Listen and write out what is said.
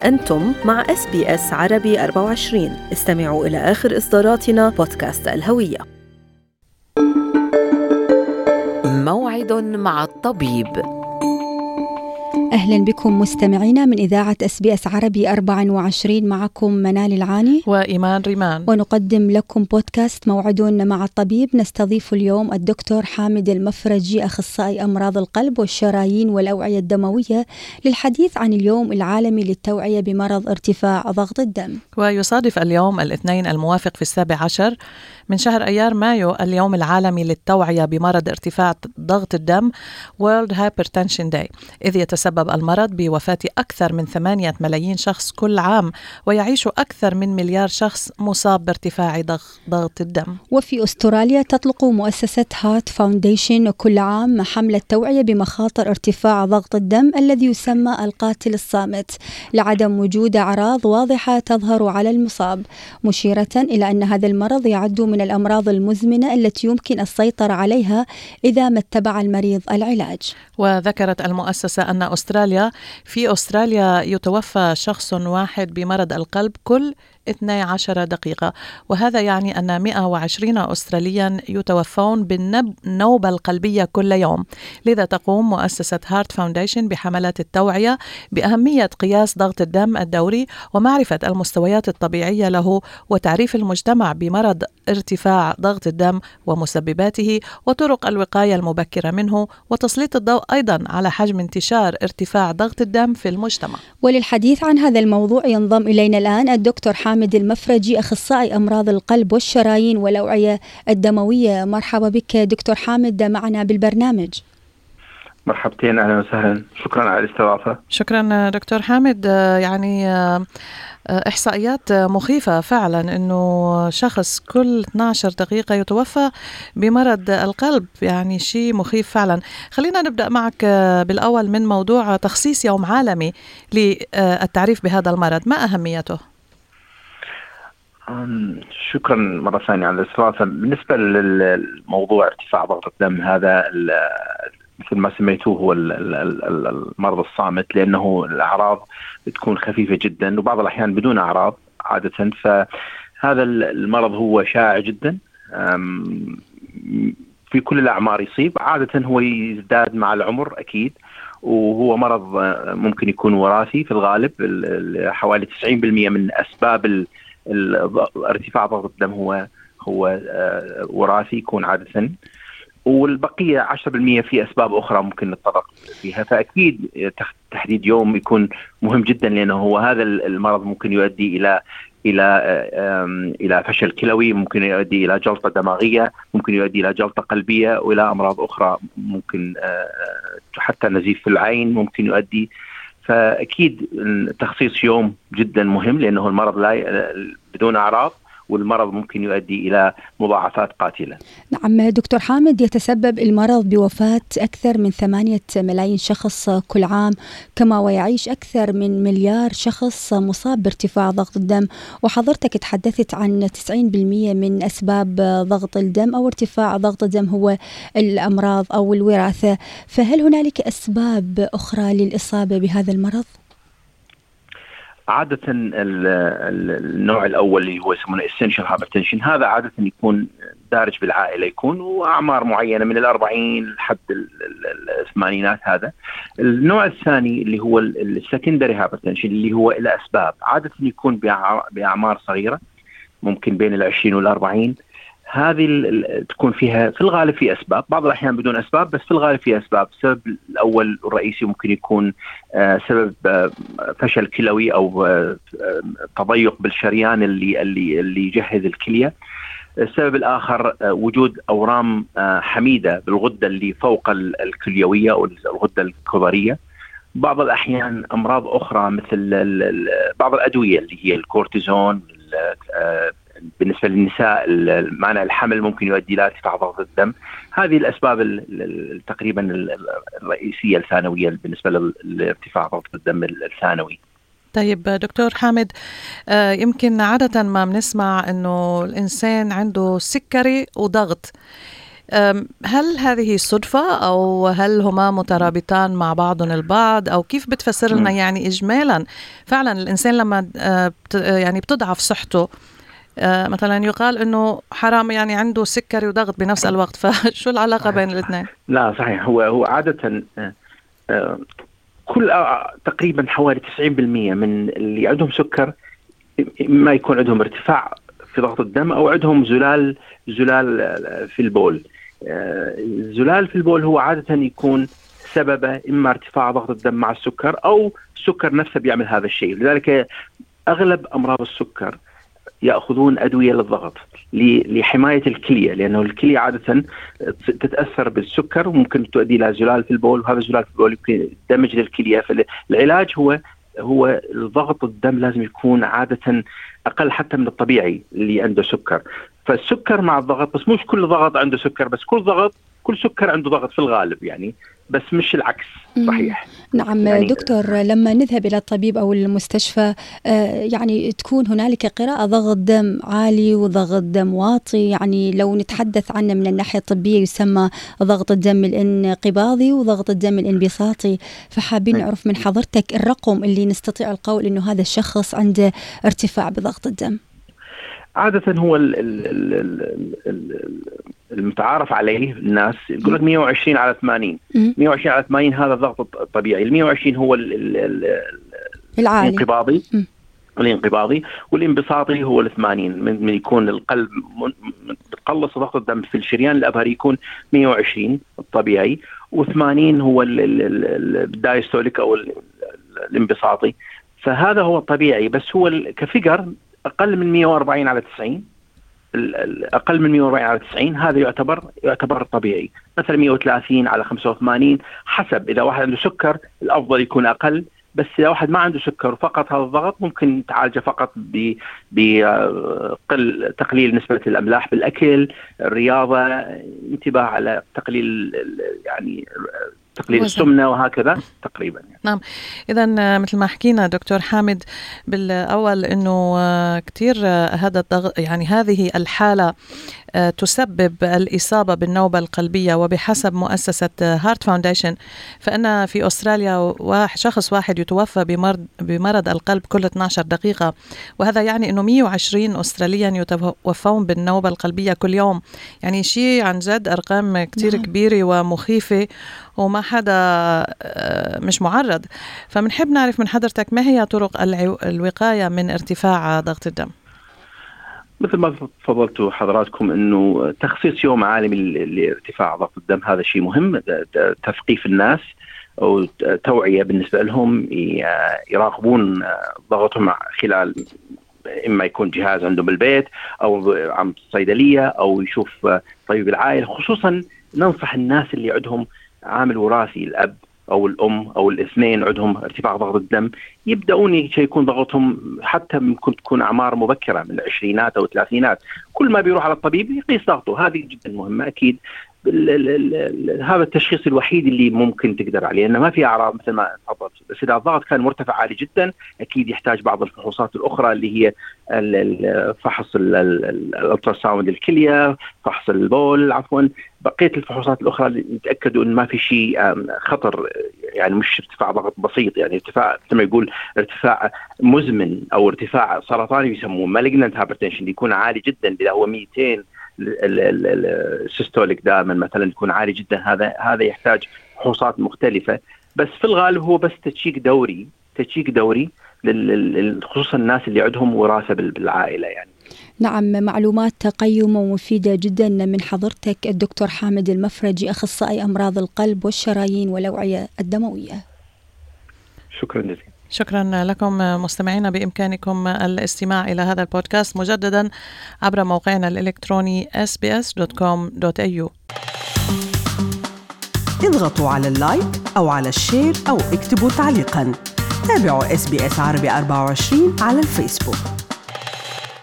أنتم مع SBS عربي 24. استمعوا إلى آخر إصداراتنا بودكاست الهوية. موعد مع الطبيب. أهلا بكم مستمعينا من إذاعة SBS عربي 24. معكم منال العاني وإيمان ريمان، ونقدم لكم بودكاست موعد مع الطبيب. نستضيف اليوم الدكتور حامد المفرجي، أخصائي أمراض القلب والشرايين والأوعية الدموية، للحديث عن اليوم العالمي للتوعية بمرض ارتفاع ضغط الدم. ويصادف اليوم الاثنين الموافق في 17 من شهر أيار مايو اليوم العالمي للتوعية بمرض ارتفاع ضغط الدم World Hypertension Day، إذ يتسبب المرض بوفاة أكثر من 8 ملايين شخص كل عام، ويعيش أكثر من مليار شخص مصاب بارتفاع ضغط الدم. وفي أستراليا تطلق مؤسسة هارت فاونديشن كل عام حملة توعية بمخاطر ارتفاع ضغط الدم الذي يسمى القاتل الصامت، لعدم وجود أعراض واضحة تظهر على المصاب، مشيرة إلى أن هذا المرض يعد من الأمراض المزمنة التي يمكن السيطرة عليها إذا ما اتبع المريض العلاج. وذكرت المؤسسة أن في أستراليا يتوفى شخص واحد بمرض القلب كل 12 دقيقة، وهذا يعني أن 120 أستراليا يتوفون بالنوبة القلبية كل يوم. لذا تقوم مؤسسة هارت فاونديشن بحملات التوعية بأهمية قياس ضغط الدم الدوري ومعرفة المستويات الطبيعية له، وتعريف المجتمع بمرض ارتفاع ضغط الدم ومسبباته وطرق الوقاية المبكرة منه، وتسليط الضوء أيضا على حجم انتشار ارتفاع ضغط الدم في المجتمع. وللحديث عن هذا الموضوع ينضم إلينا الآن الدكتور حامد المفرجي، أخصائي أمراض القلب والشرايين والأوعية الدموية. مرحبا بك دكتور حامد معنا بالبرنامج. مرحبتين، أهلا وسهلا، شكرا على الاستضافة. شكرا دكتور حامد. يعني إحصائيات مخيفة فعلا أنه شخص كل 12 دقيقة يتوفى بمرض القلب، يعني شيء مخيف فعلا. خلينا نبدأ معك بالأول من موضوع تخصيص يوم عالمي للتعريف بهذا المرض، ما أهميته؟ شكرا مرة ثانية على الاستضافة. بالنسبة للموضوع ارتفاع ضغط الدم، هذا مثل ما سميتوه هو المرض الصامت، لأنه الأعراض تكون خفيفة جدا وبعض الأحيان بدون أعراض عادة. فهذا المرض هو شائع جدا في كل الأعمار، يصيب عادة، هو يزداد مع العمر أكيد، وهو مرض ممكن يكون وراثي في الغالب. حوالي 90% من أسباب ارتفاع ضغط الدم هو وراثي يكون عادة، والبقية 10% في أسباب أخرى ممكن نتطرق فيها. فأكيد تحديد يوم يكون مهم جدا، لأنه هو هذا المرض ممكن يؤدي إلى فشل كلوي، ممكن يؤدي إلى جلطة دماغية، ممكن يؤدي إلى جلطة قلبية، وإلى أمراض أخرى، ممكن حتى نزيف في العين ممكن يؤدي. فأكيد تخصيص يوم جدا مهم، لأنه المرض لا بدون أعراض، والمرض ممكن يؤدي إلى مضاعفات قاتلة. نعم دكتور حامد، يتسبب المرض بوفاة أكثر من 8 ملايين شخص كل عام، كما ويعيش أكثر من مليار شخص مصاب بارتفاع ضغط الدم، وحضرتك تحدثت عن 90% من أسباب ضغط الدم أو ارتفاع ضغط الدم هو الأمراض أو الوراثة، فهل هنالك أسباب أخرى للإصابة بهذا المرض؟ عادة النوع الأول اللي هو يسمونه essential hypertension، هذا عادة يكون دارج بالعائلة، يكون وأعمار معينة من 40 لحد 80. هذا النوع الثاني اللي هو secondary hypertension، اللي هو إلى أسباب، عادة يكون بأعمار صغيرة، ممكن بين 20 و40. هذه تكون فيها في الغالب في أسباب، بعض الأحيان بدون أسباب، بس في الغالب في أسباب. السبب الأول الرئيسي ممكن يكون سبب فشل كلوي أو تضيق بالشريان اللي يجهز الكلية. السبب الآخر وجود أورام حميدة بالغدة اللي فوق الكليوية أو الغدة الكظرية. بعض الأحيان أمراض أخرى مثل بعض الأدوية اللي هي الكورتيزون. بالنسبة للنساء مانع الحمل ممكن يؤدي إلى ارتفاع ضغط الدم. هذه الأسباب تقريبا الرئيسية الثانوية بالنسبة لارتفاع ضغط الدم الثانوي. طيب دكتور حامد، يمكن عادة ما بنسمع أنه الإنسان عنده سكري وضغط، هل هذه صدفة أو هل هما مترابطان مع بعضهم البعض، أو كيف بتفسر لنا يعني إجمالا فعلا الإنسان لما يعني بتضعف صحته، مثلا يقال إنه حرام يعني عنده سكري وضغط بنفس الوقت، فشو العلاقة بين الاثنين؟ لا صحيح، هو عادة كل تقريبا حوالي 90% من اللي عندهم سكر ما يكون عندهم ارتفاع في ضغط الدم أو عندهم زلال في البول. الزلال في البول هو عادة يكون سببه إما ارتفاع ضغط الدم مع السكر أو السكر نفسه بيعمل هذا الشيء. لذلك أغلب أمراض السكر يأخذون أدوية للضغط لحماية الكلية، لأنه الكلية عادة تتأثر بالسكر وممكن تؤدي إلى زلال في البول، وهذا الزلال في البول يمكن دمج للكلية. فالعلاج هو الضغط الدم لازم يكون عادة أقل حتى من الطبيعي اللي عنده سكر. فالسكر مع الضغط، بس مش كل ضغط عنده سكر، بس كل سكر عنده ضغط في الغالب يعني، بس مش العكس. صحيح. نعم يعني دكتور، لما نذهب إلى الطبيب أو المستشفى يعني تكون هنالك قراءة ضغط دم عالي وضغط دم واطي، يعني لو نتحدث عنه من الناحية الطبية يسمى ضغط الدم الانقباضي وضغط الدم الانبساطي. فحابين نعرف من حضرتك الرقم اللي نستطيع القول إنه هذا الشخص عنده ارتفاع بضغط الدم. عادة هو المتعارف عليه الناس يقول لك 120 على 80. 120 على 80 هذا الضغط الطبيعي. ال 120 هو الانقباضي. الانقباضي والانبساطي هو ال 80. من يكون القلب بتقلص ضغط الدم في الشريان الأبهري يكون 120 الطبيعي، و80 هو الدايستوليك أو الانبساطي. فهذا هو الطبيعي، بس هو كفيجر أقل من 140 على 90. أقل من 140 على 90 هذا يعتبر طبيعي. مثلا 130 على 85 حسب، إذا واحد عنده سكر الأفضل يكون أقل، بس إذا واحد ما عنده سكر فقط هذا الضغط ممكن تعالجه فقط بتقليل نسبة الأملاح بالأكل، الرياضة، انتباه على تقليل السمنة وهكذا تقريبا. نعم. إذن مثل ما حكينا دكتور حامد بالأول إنه كتير هذا الضغط، يعني هذه الحالة تسبب الإصابة بالنوبة القلبية، وبحسب مؤسسة هارت فاونديشن فإن في أستراليا شخص واحد يتوفى بمرض القلب كل 12 دقيقة، وهذا يعني إنه 120 أستراليا يتوفون بالنوبة القلبية كل يوم. يعني شيء عن جد أرقام كتير كبيرة ومخيفة، وما حدا مش معرض. فمنحب نعرف من حضرتك ما هي طرق الوقاية من ارتفاع ضغط الدم؟ مثل ما تفضلتوا حضراتكم انه تخصيص يوم عالمي لارتفاع ضغط الدم هذا شيء مهم. تثقيف الناس او توعية بالنسبة لهم يراقبون ضغطهم خلال اما يكون جهاز عندهم بالبيت او عم صيدلية او يشوف طبيب العائلة. خصوصا ننصح الناس اللي عندهم عامل وراثي، الأب أو الأم أو الاثنين عندهم ارتفاع ضغط الدم، يبدأون يكون ضغطهم حتى ممكن تكون أعمار مبكرة من العشرينات أو الثلاثينات. كل ما بيروح على الطبيب يقيس ضغطه، هذه جدا مهمة. أكيد هذا التشخيص الوحيد اللي ممكن تقدر عليه، لأنه ما في أعراض مثل ما تفضلت. بس إذا الضغط كان مرتفع عالي جدا أكيد يحتاج بعض الفحوصات الأخرى اللي هي فحص الالتراساوند الكلية، فحص البول، عفوا بقية الفحوصات الأخرى اللي يتأكدوا إن ما في شيء خطر، يعني مش ارتفاع ضغط بسيط، يعني ارتفاع كما يقول ارتفاع مزمن أو ارتفاع سرطاني يسموه malignant hypertension يكون عالي جدا. إذا هو 200 السيستوليك دائما مثلا يكون عالي جدا، هذا يحتاج فحوصات مختلفة. بس في الغالب هو بس تشيك دوري خصوصا الناس اللي عندهم وراثة بالعائلة يعني. نعم، معلومات قيمة ومفيدة جدا من حضرتك الدكتور حامد المفرجي، أخصائي أمراض القلب والشرايين والأوعية الدموية. شكرا جزيلا. شكرا لكم مستمعينا. بإمكانكم الاستماع إلى هذا البودكاست مجددا عبر موقعنا الإلكتروني sbs.com.au. اضغطوا على اللايك أو على الشير أو اكتبوا تعليقا. تابعوا SBS عربي 24 على الفيسبوك.